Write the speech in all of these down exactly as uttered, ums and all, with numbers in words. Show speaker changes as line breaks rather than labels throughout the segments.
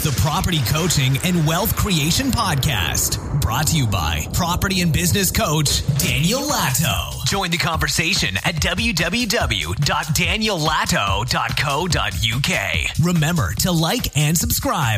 the Property Coaching and Wealth Creation Podcast. Brought to you by property and business coach Daniel Latto. Join the conversation at w w w dot daniel latto dot co dot u k. Remember to like and subscribe.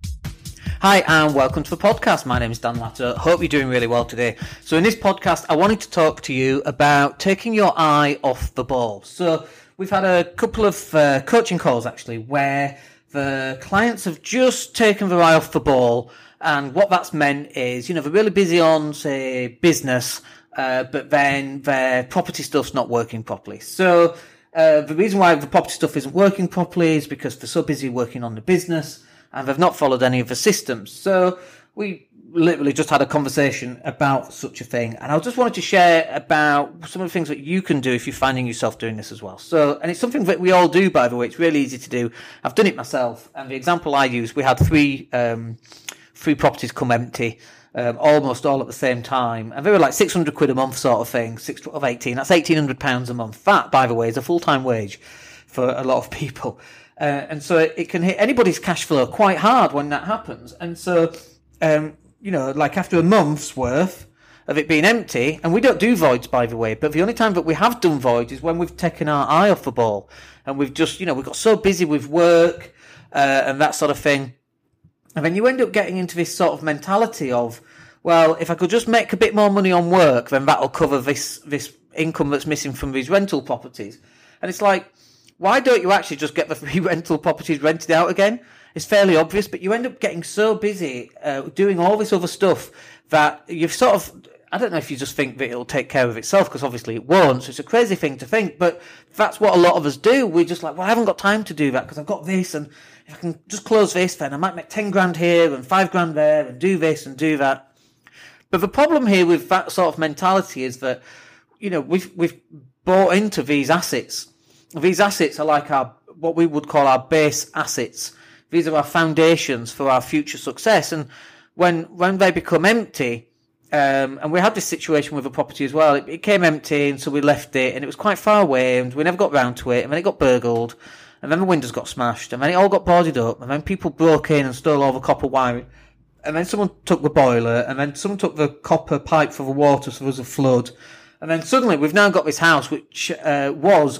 Hi and welcome to the podcast. My name is Dan Latto. Hope you're doing really well today. So in this podcast, I wanted to talk to you about taking your eye off the ball. So we've had a couple of uh, coaching calls actually where the clients have just taken their eye off the ball, and what that's meant is, you know, they're really busy on, say, business, uh, but then their property stuff's not working properly. So uh, the reason why the property stuff isn't working properly is because they're so busy working on the business and they've not followed any of the systems. So we literally just had a conversation about such a thing, and I just wanted to share about some of the things that you can do if you're finding yourself doing this as well. So, and it's something that we all do, by the way. It's really easy to do. I've done it myself, and the example I use, we had three um, three properties come empty, um, almost all at the same time, and they were like six hundred quid a month sort of thing. Six of eighteen, that's eighteen hundred pounds a month. That, by the way, is a full time wage for a lot of people, uh, and so it, it can hit anybody's cash flow quite hard when that happens. And so, um, you know, like after a month's worth of it being empty, and we don't do voids, by the way, but the only time that we have done voids is when we've taken our eye off the ball, and we've just, you know, we've got so busy with work uh, and that sort of thing. And then you end up getting into this sort of mentality of, well, if I could just make a bit more money on work, then that'll cover this, this income that's missing from these rental properties. And it's like, why don't you actually just get the free rental properties rented out again? It's fairly obvious, but you end up getting so busy uh, doing all this other stuff that you've sort of, I don't know if you just think that it'll take care of itself, because obviously it won't. So it's a crazy thing to think, but that's what a lot of us do. We're just like, well, I haven't got time to do that because I've got this, and if I can just close this, then I might make ten grand here and five grand there and do this and do that. But the problem here with that sort of mentality is that, you know, we've, we've bought into these assets. These assets are like our, what we would call our base assets. These are our foundations for our future success. And when when they become empty, um, and we had this situation with a property as well, it, it came empty, and so we left it, and it was quite far away, and we never got round to it, and then it got burgled, and then the windows got smashed, and then it all got boarded up, and then people broke in and stole all the copper wiring, and then someone took the boiler, and then someone took the copper pipe for the water, so there was a flood, and then suddenly we've now got this house which uh, was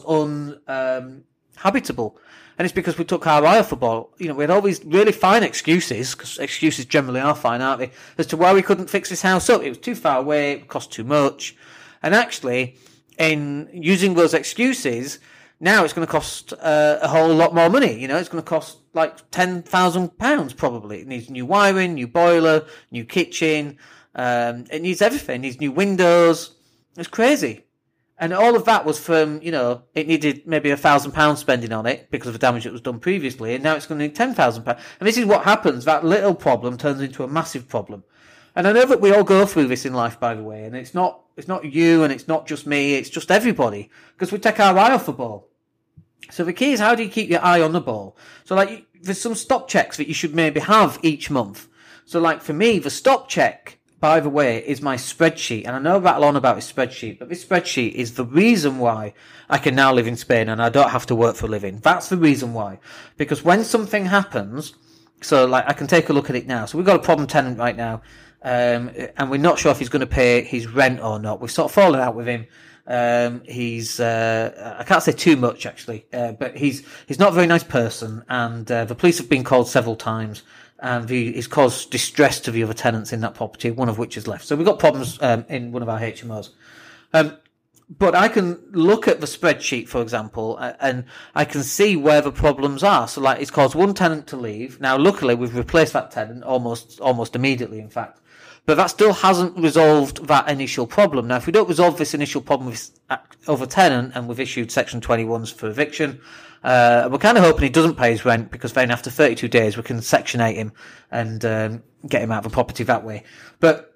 uninhabitable. And it's because we took our eye off the ball. You know, we had all these really fine excuses, because excuses generally are fine, aren't they, as to why we couldn't fix this house up. It was too far away, it cost too much. And actually, in using those excuses, now it's going to cost uh, a whole lot more money. You know, it's going to cost like ten thousand pounds probably. It needs new wiring, new boiler, new kitchen. Um, it needs everything. It needs new windows. It's crazy. And all of that was from, you know, it needed maybe a thousand pounds spending on it because of the damage that was done previously, and now it's going to need ten thousand pounds. And this is what happens. That little problem turns into a massive problem. And I know that we all go through this in life, by the way, and it's not, it's not you and it's not just me, it's just everybody, because we take our eye off the ball. So the key is, how do you keep your eye on the ball? So like, there's some stop checks that you should maybe have each month. So like for me, the stop check, by the way, is my spreadsheet. And I know rattle on about this spreadsheet, but this spreadsheet is the reason why I can now live in Spain and I don't have to work for a living. That's the reason why. Because when something happens, so like I can take a look at it now. So we've got a problem tenant right now, um, and we're not sure if he's going to pay his rent or not. We've sort of fallen out with him. Um, he's, uh, I can't say too much actually, uh, but he's, he's not a very nice person, and, uh, the police have been called several times. And the, it's caused distress to the other tenants in that property, one of which is left. So we've got problems um, in one of our H M Os. Um, but I can look at the spreadsheet, for example, and I can see where the problems are. So like, it's caused one tenant to leave. Now, luckily, we've replaced that tenant almost almost immediately, in fact. But that still hasn't resolved that initial problem. Now, if we don't resolve this initial problem with other tenant, and we've issued Section twenty-ones for eviction, Uh, we're kind of hoping he doesn't pay his rent, because then after thirty-two days we can Section eight him and um, get him out of the property that way. But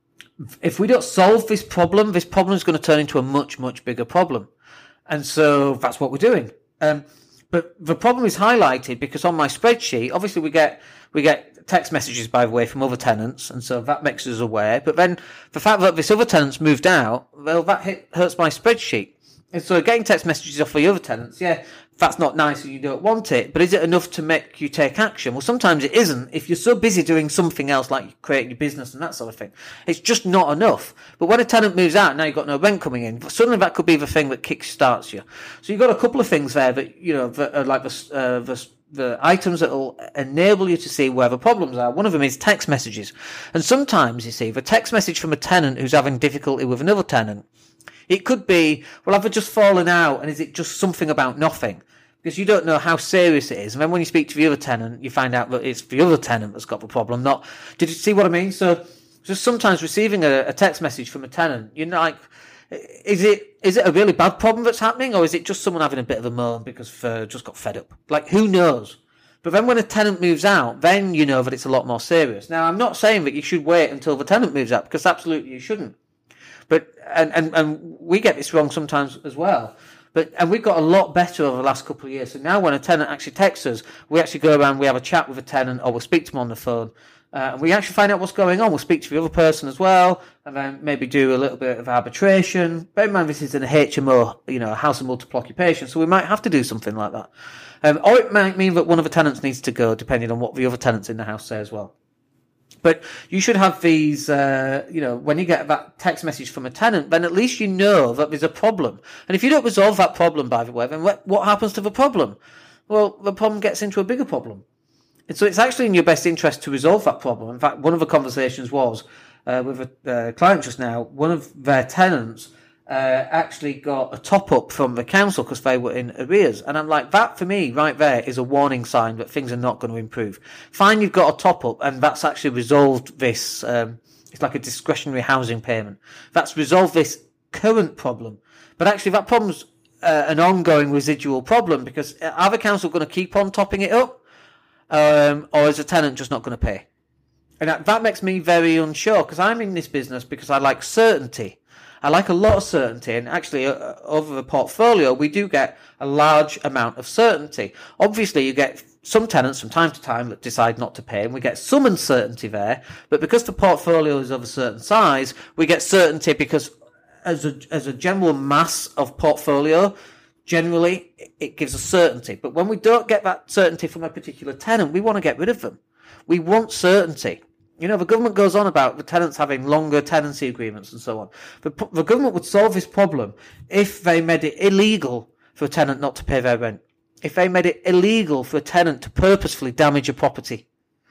if we don't solve this problem, this problem is going to turn into a much, much bigger problem. And so that's what we're doing. Um, but the problem is highlighted because on my spreadsheet, obviously we get we get text messages, by the way, from other tenants, and so that makes us aware. But then the fact that this other tenant's moved out, well, that hit, hurts my spreadsheet. And so getting text messages off the other tenants, yeah, that's not nice and you don't want it, but is it enough to make you take action? Well, sometimes it isn't. If you're so busy doing something else, like creating your business and that sort of thing, it's just not enough. But when a tenant moves out, now you've got no rent coming in, suddenly that could be the thing that kick-starts you. So you've got a couple of things there that, you know, that are like the, uh, the, the items that will enable you to see where the problems are. One of them is text messages. And sometimes, you see, the text message from a tenant who's having difficulty with another tenant, it could be, well, have they just fallen out and is it just something about nothing? Because you don't know how serious it is. And then when you speak to the other tenant, you find out that it's the other tenant that's got the problem, not... Did you see what I mean? So just sometimes receiving a, a text message from a tenant, you're like, is it is it a really bad problem that's happening, or is it just someone having a bit of a moan because uh, just got fed up? Like, who knows? But then when a tenant moves out, then you know that it's a lot more serious. Now, I'm not saying that you should wait until the tenant moves out, because absolutely you shouldn't. But and, and, and we get this wrong sometimes as well. But and we've got a lot better over the last couple of years. So now when a tenant actually texts us, we actually go around, we have a chat with a tenant, or we'll speak to them on the phone, uh, and we actually find out what's going on. We'll speak to the other person as well, and then maybe do a little bit of arbitration. Bear in mind, this is an H M O, you know, a house of multiple occupation, so we might have to do something like that. Um, or it might mean that one of the tenants needs to go, depending on what the other tenants in the house say as well. But you should have these, uh, you know, when you get that text message from a tenant, then at least you know that there's a problem. And if you don't resolve that problem, by the way, then what, what happens to the problem? Well, the problem gets into a bigger problem. And so it's actually in your best interest to resolve that problem. In fact, one of the conversations was uh, with a uh, client just now, one of their tenants uh, actually got a top-up from the council because they were in arrears. And I'm like, that for me right there is a warning sign that things are not going to improve. Fine, you've got a top-up, and that's actually resolved this, um, it's like a discretionary housing payment. That's resolved this current problem. But actually that problem's uh, an ongoing residual problem, because are the council going to keep on topping it up? Um, or is the tenant just not going to pay? And that, that makes me very unsure, because I'm in this business because I like certainty. I like a lot of certainty, and actually uh, over the portfolio we do get a large amount of certainty. Obviously you get some tenants from time to time that decide not to pay, and we get some uncertainty there, but because the portfolio is of a certain size, we get certainty because as a, as a general mass of portfolio, generally it gives us certainty. But when we don't get that certainty from a particular tenant, we want to get rid of them. We want certainty. You know, the government goes on about the tenants having longer tenancy agreements and so on. The, the government would solve this problem if they made it illegal for a tenant not to pay their rent. If they made it illegal for a tenant to purposefully damage a property.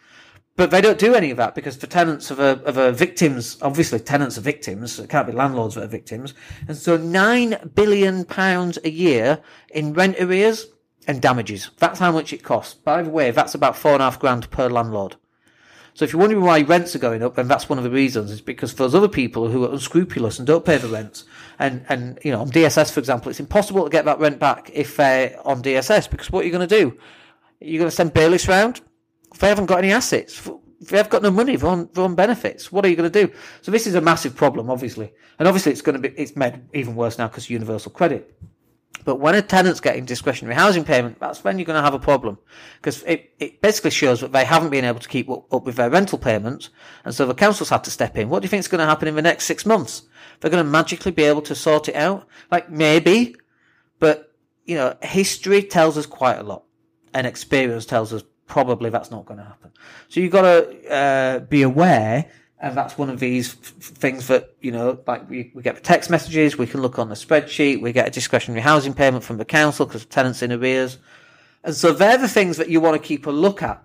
But they don't do any of that, because the tenants of a, of a victims, obviously tenants are victims, it can't be landlords that are victims. And so nine billion pounds a year in rent arrears and damages. That's how much it costs. By the way, that's about four and a half grand per landlord. So if you're wondering why rents are going up, then that's one of the reasons, is because for those other people who are unscrupulous and don't pay the rents, and, and, you know, on D S S, for example, it's impossible to get that rent back if they're on D S S, because what are you going to do? You're going to send bailiffs round? If they haven't got any assets, if they've got no money, they're on, they're on benefits, what are you going to do? So this is a massive problem, obviously. And obviously it's going to be, it's made even worse now because of universal credit. But when a tenant's getting discretionary housing payment, that's when you're going to have a problem. Because it, it basically shows that they haven't been able to keep up, up with their rental payments, and so the council's had to step in. What do you think is going to happen in the next six months? They're going to magically be able to sort it out? Like, maybe, but, you know, history tells us quite a lot, and experience tells us probably that's not going to happen. So you've got to uh, be aware. And that's one of these f- things that, you know, like we, we get the text messages, we can look on the spreadsheet, we get a discretionary housing payment from the council because tenants in arrears. And so they're the things that you want to keep a look at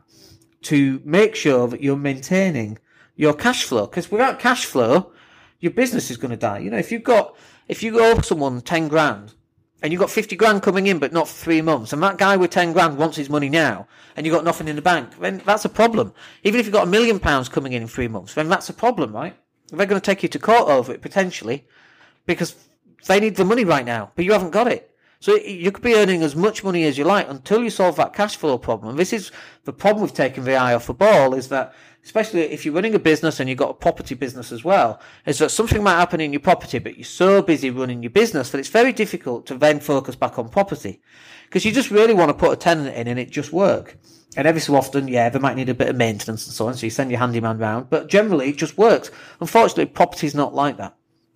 to make sure that you're maintaining your cash flow. Because without cash flow, your business is going to die. You know, if you've got, if you owe someone ten grand and you've got fifty grand coming in, but not for three months, and that guy with ten grand wants his money now, and you've got nothing in the bank, then that's a problem. Even if you've got a million pounds coming in in three months, then that's a problem, right? They're going to take you to court over it, potentially, because they need the money right now, but you haven't got it. So you could be earning as much money as you like until you solve that cash flow problem. And this is the problem with taking the eye off the ball, is that, especially if you're running a business and you've got a property business as well, is that something might happen in your property, but you're so busy running your business that it's very difficult to then focus back on property. Because you just really want to put a tenant in and it just work. And every so often, yeah, they might need a bit of maintenance and so on, so you send your handyman round, but generally it just works. Unfortunately, property's not like that.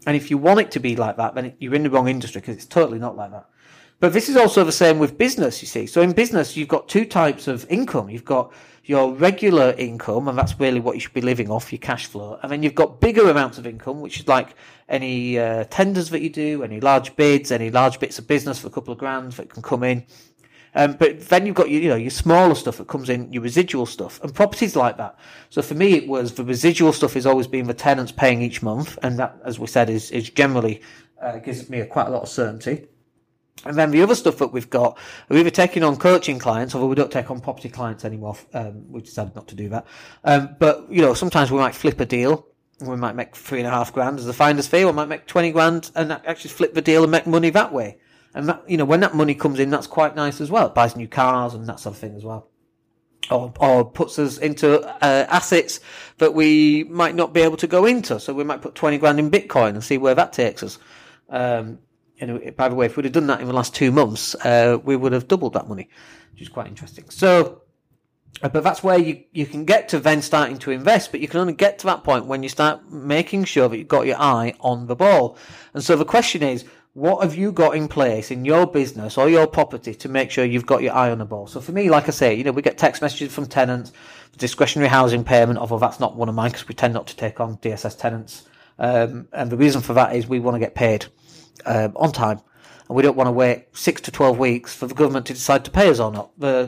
And if you want it to be like that, then you're in the wrong industry, because it's totally not like that. But this is also the same with business, you see. So in business, you've got two types of income. You've got your regular income, and that's really what you should be living off, your cash flow. And then you've got bigger amounts of income, which is like any uh, tenders that you do, any large bids, any large bits of business for a couple of grand that can come in. Um, but then you've got your, you know, your smaller stuff that comes in, your residual stuff, and property's like that. So for me, it was the residual stuff is always being the tenants paying each month, and that, as we said, is is generally uh, gives me a, quite a lot of certainty. And then the other stuff that we've got, we're either taking on coaching clients, although we don't take on property clients anymore. Um, we decided not to do that. Um, but you know, sometimes we might flip a deal. We might make three and a half grand as a finder's fee, or might make twenty grand and actually flip the deal and make money that way. And that, you know, when that money comes in, that's quite nice as well. It buys new cars and that sort of thing as well. Or, or puts us into uh, assets that we might not be able to go into. So we might put twenty grand in Bitcoin and see where that takes us. Um, you know, by the way, if we'd have done that in the last two months, uh, we would have doubled that money, which is quite interesting. So, uh, but that's where you, you can get to then starting to invest, but you can only get to that point when you start making sure that you've got your eye on the ball. And so the question is, what have you got in place in your business or your property to make sure you've got your eye on the ball? So for me, like I say, you know, we get text messages from tenants, discretionary housing payment, although that's not one of mine because we tend not to take on D S S tenants. Um, and the reason for that is we want to get paid um, on time. And we don't want to wait six to twelve weeks for the government to decide to pay us or not. The,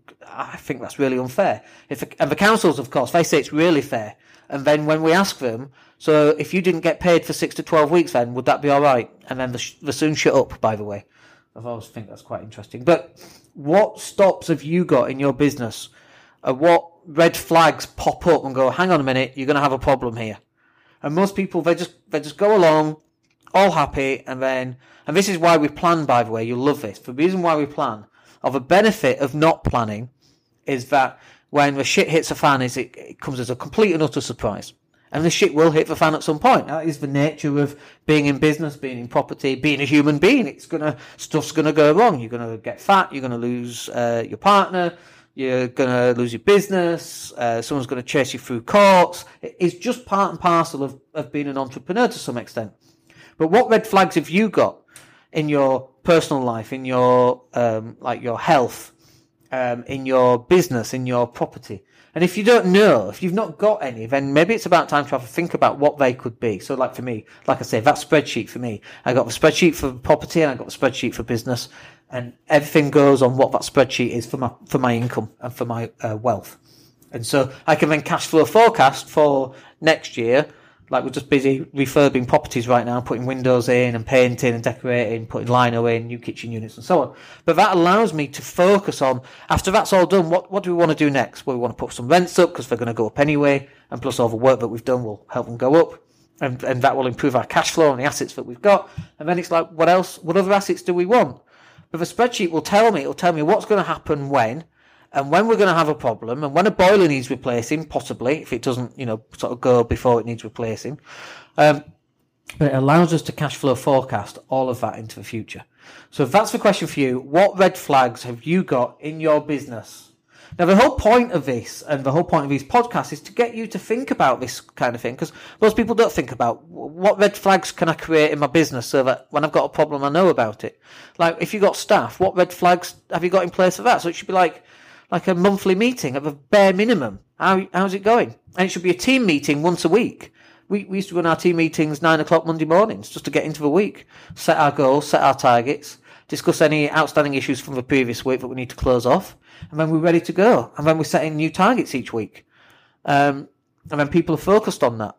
I think that's really unfair. If And the councils, of course, they say it's really fair. And then when we ask them, so if you didn't get paid for six to twelve weeks, then would that be all right? And then they soon shut up, by the way. I've always think that's quite interesting. But what stops have you got in your business? Uh, what red flags pop up and go, hang on a minute, you're going to have a problem here? And most people, they just they just go along, all happy, and then, and this is why we plan, by the way, you'll love this. The reason why we plan, or the benefit of not planning, is that when the shit hits the fan, is it, it comes as a complete and utter surprise. And the shit will hit the fan at some point. That is the nature of being in business, being in property, being a human being. It's gonna, stuff's gonna go wrong. You're gonna get fat. You're gonna lose uh, your partner. You're gonna lose your business. Uh, someone's gonna chase you through courts. It's just part and parcel of, of being an entrepreneur to some extent. But what red flags have you got in your personal life, in your um, like your health, um, in your business, in your property? And if you don't know, if you've not got any, then maybe it's about time to have a think about what they could be. So like for me, like I say, that spreadsheet for me, I got the spreadsheet for property and I got the spreadsheet for business, and everything goes on what that spreadsheet is for my, for my income and for my uh, wealth. And so I can then cash flow forecast for next year. Like we're just busy refurbing properties right now, putting windows in and painting and decorating, putting lino in, new kitchen units and so on. But that allows me to focus on, after that's all done, what, what do we want to do next? Well, we want to put some rents up because they're going to go up anyway. And plus all the work that we've done will help them go up. And, and that will improve our cash flow and the assets that we've got. And then it's like, what else, what other assets do we want? But the spreadsheet will tell me, it'll tell me what's going to happen when, and when we're going to have a problem, and when a boiler needs replacing, possibly, if it doesn't, you know, sort of go before it needs replacing. Um, but it allows us to cash flow forecast all of that into the future. So if that's the question for you, what red flags have you got in your business? Now, the whole point of this, and the whole point of these podcasts, is to get you to think about this kind of thing, because most people don't think about what red flags can I create in my business so that when I've got a problem, I know about it. Like, if you've got staff, what red flags have you got in place for that? So it should be like, like a monthly meeting at the bare minimum. How, how's it going? And it should be a team meeting once a week. We, we used to run our team meetings nine o'clock Monday mornings just to get into the week, set our goals, set our targets, discuss any outstanding issues from the previous week that we need to close off, and then we're ready to go. And then we're setting new targets each week. Um, and then people are focused on that.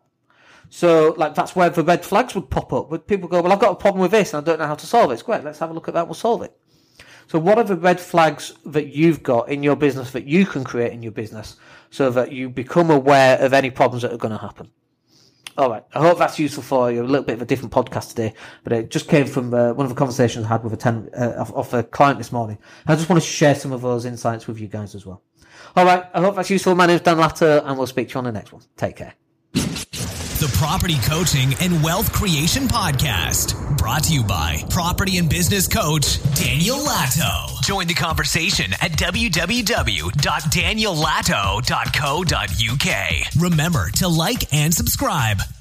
So, like, that's where the red flags would pop up. But people go, well, I've got a problem with this and I don't know how to solve it. It's great. Let's have a look at that. We'll solve it. So what are the red flags that you've got in your business that you can create in your business so that you become aware of any problems that are going to happen? All right. I hope that's useful for you. A little bit of a different podcast today, but it just came from uh, one of the conversations I had with a ten, uh, off, off a client this morning. I just want to share some of those insights with you guys as well. All right. I hope that's useful. My name's Dan Latto, and we'll speak to you on the next one. Take care.
The Property Coaching and Wealth Creation Podcast, brought to you by property and business coach Daniel Latto. Join the conversation at w w w dot daniel latto dot co dot u k. Remember to like and subscribe.